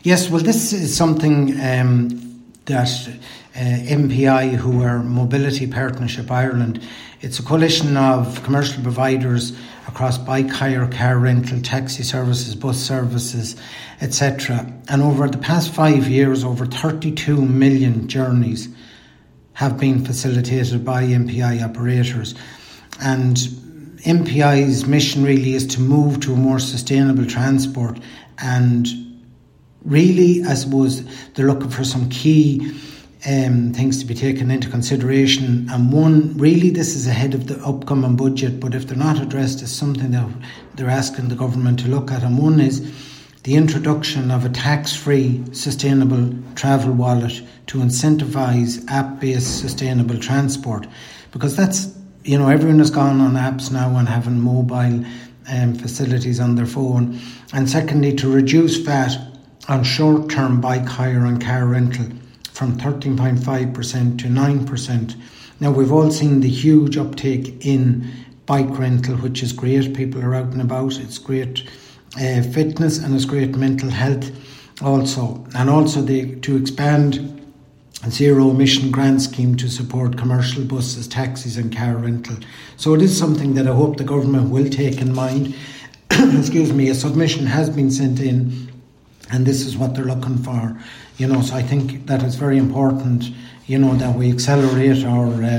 Yes, well, this is something that MPI, who are Mobility Partnership Ireland, it's a coalition of commercial providers across bike hire, car rental, taxi services, bus services, etc. And over the past 5 years, over 32 million journeys have been facilitated by MPI operators. And MPI's mission really is to move to a more sustainable transport, and really, I suppose, they're looking for some key things to be taken into consideration. And one, really, this is ahead of the upcoming budget, but if they're not addressed, it's something that they're asking the government to look at. And one is the introduction of a tax-free sustainable travel wallet to incentivise app-based sustainable transport, because that's, everyone has gone on apps now and having mobile facilities on their phone. And secondly, to reduce VAT on short-term bike hire and car rental from 13.5% to 9%. Now, we've all seen the huge uptake in bike rental, which is great. People are out and about. It's great fitness, and it's great mental health also. And also to expand zero emission grant scheme to support commercial buses, taxis and car rental. So it is something that I hope the government will take in mind. Excuse me, a submission has been sent in, and this is what they're looking for. So I think that it's very important, that we accelerate our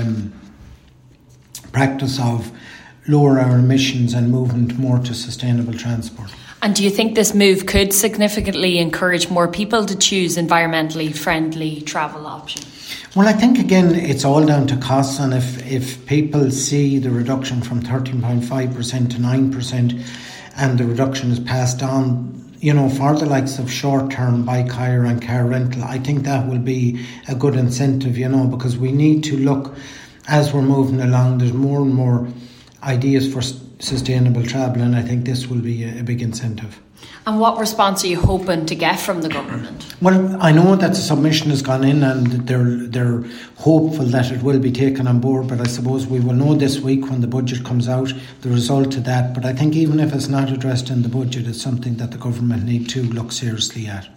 practice of lower our emissions and moving more to sustainable transport. And do you think this move could significantly encourage more people to choose environmentally friendly travel options? Well, I think, again, it's all down to costs, and if people see the reduction from 13.5% to 9% and the reduction is passed on, for the likes of short-term bike hire and car rental, I think that will be a good incentive, because we need to look, as we're moving along, there's more and more ideas for sustainable travel, and I think this will be a big incentive. And what response are you hoping to get from the government? Well, I know that the submission has gone in, and they're hopeful that it will be taken on board, but I suppose we will know this week when the budget comes out the result of that. But I think even if it's not addressed in the budget, it's something that the government need to look seriously at.